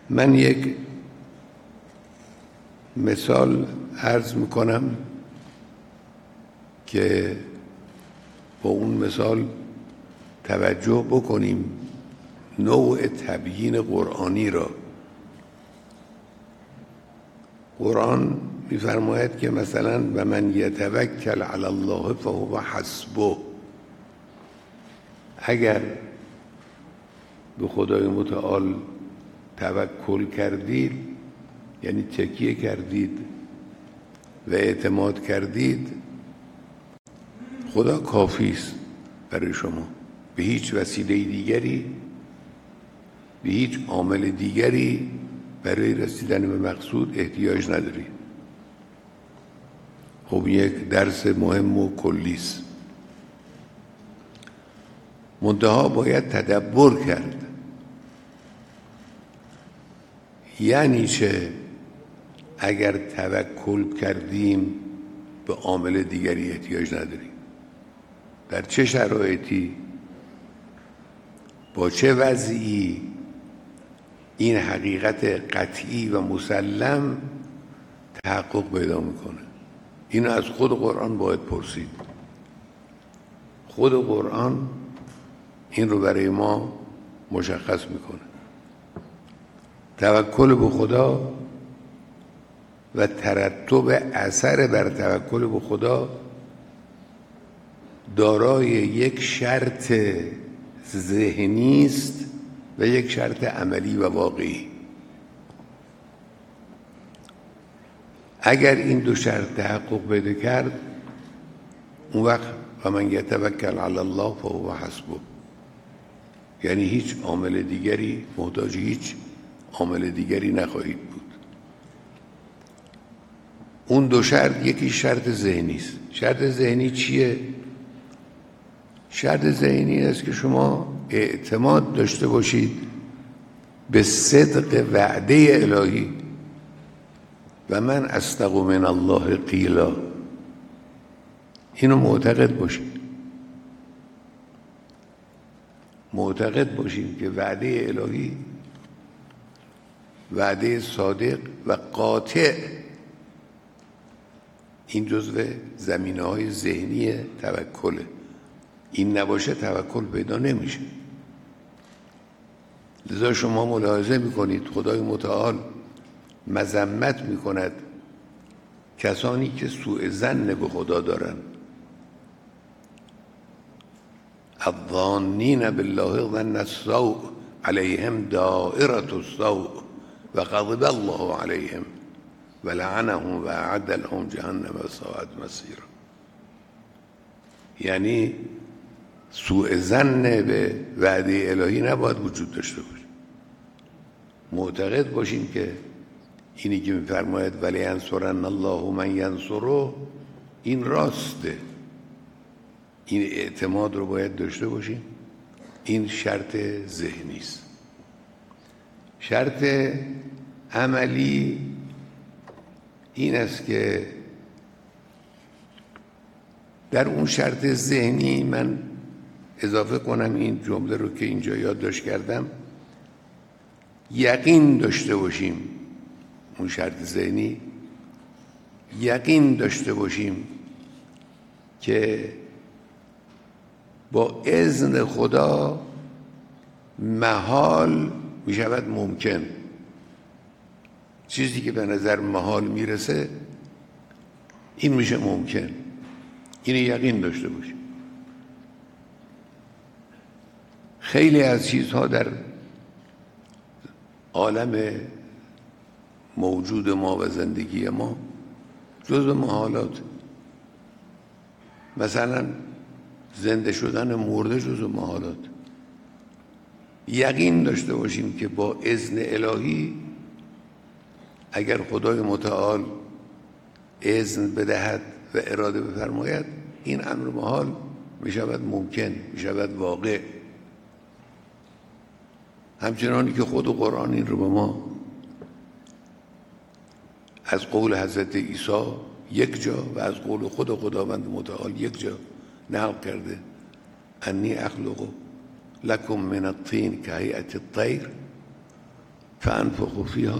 من یک مثال عرض میکنم که با اون مثال توجه بکنیم نوع تبیین قرآنی را. قرآن می‌فرماید که مثلا و من یتوکل علی الله فهو حسبه، اگر به خدای متعال توکل کردید، یعنی تکیه کردید و اعتماد کردید، خدا کافی است برای شما. به هیچ وسیله دیگری، به هیچ عامل دیگری برای رسیدن به مقصود احتیاج نداری. خب یک درس مهم و کلی است. منتها باید تدبر کرد. یعنی چه اگر توکل کردیم به عامل دیگری احتیاج نداریم؟ در چه شرایطی، با چه وضعی این حقیقت قطعی و مسلم تحقق پیدا میکنه؟ اینو از خود قرآن باید پرسید. خود قرآن این رو برای ما مشخص میکنه. توکل به خدا و ترتب اثر بر توکل به خدا دارای یک شرط ذهنی است و یک شرط عملی و واقعی. اگر این دو شرط تحقق پیدا کرد، اون وقت و من یتوکل علی الله فهو حسبه، یعنی هیچ عامل دیگری، محتاج هیچ عامل دیگری نخواهید بود. اون دو شرط، یکی شرط ذهنی است. شرط ذهنی چیه؟ شرط ذهنی است که شما اعتماد داشته باشید به صدق وعده الهی. و من اصدق من الله قیلا، اینو معتقد باشید. معتقد باشید که وعده الهی وعده صادق و قاطع، این جزو زمینه‌های ذهنی توکله. این نباشه توکل پیدا نمیشه. لذا شما ملاحظه میکنید خدای متعال مذمت میکند کسانی که سوء ظن به خدا دارن. الظانین بالله ظن السوء علیهم دائرة السوء و غضب الله علیهم و لعنهم و اعد لهم جهنم و ساءت مصیرا. یعنی سوء ظن به وعده الهی نباید وجود داشته باشه. معتقد باشیم که اینی که می‌فرماید ولی ینصرن الله من ینصره، این راسته. این اعتماد رو باید داشته باشیم. این شرط ذهنی است. شرط عملی این است که در اون شرط ذهنی من اضافه کنم این جمله رو که اینجا یادداشت کردم، یقین داشته باشیم. اون شرط ذهنی یقین داشته باشیم که با اذن خدا محال می شود ممکن. چیزی که به نظر محال میرسه این میشه ممکن. این یقین داشته باشیم. خیلی از چیزها در عالم موجود ما و زندگی ما جزو محالات. مثلا زنده شدن مرده جزو محالات. یقین داشته باشیم که با اذن الهی اگر خدای متعال اذن بدهد و اراده بفرماید، این امر محال می شود ممکن، می شود واقع. همچنانی که خود قرآن این رو به ما از قول حضرت عیسی یک جا و از قول خود خداوند متعال یک جا نقل کرده، انی اخلق لکم من الطین کهیئة الطیر فانفخوا فیها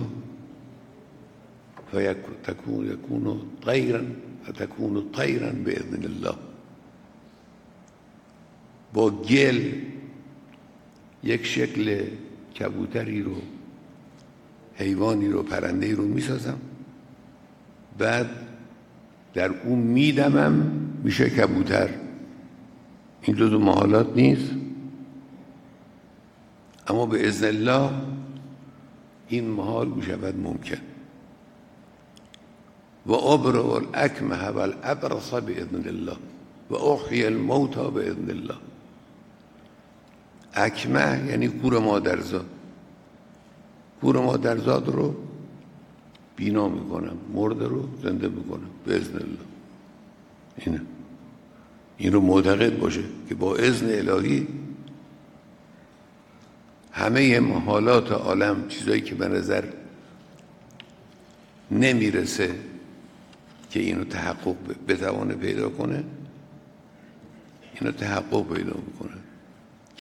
یکون طیرا فتکون طیرا باذن الله. با گل یک شکل کبوتری رو، حیوانی رو، پرنده‌ای رو میسازم، بعد در اون میدمم میشه کبوتر. این جزو محالات نیست، اما به اذن الله این محال میشود ممکن. و ابرئ الاکمه و الابرص باذن الله و احیی الموتى باذن الله. اکمه یعنی کور مادرزاد. کور مادرزاد رو بینا میکنم، مرده رو زنده میکنم باذن الله. این رو معتقد باشه که با اذن الهی همه محالات عالم، چیزایی که به نظر نمیرسه که اینو تحقق بتوانه پیدا کنه، اینو تحقق پیدا میکنه.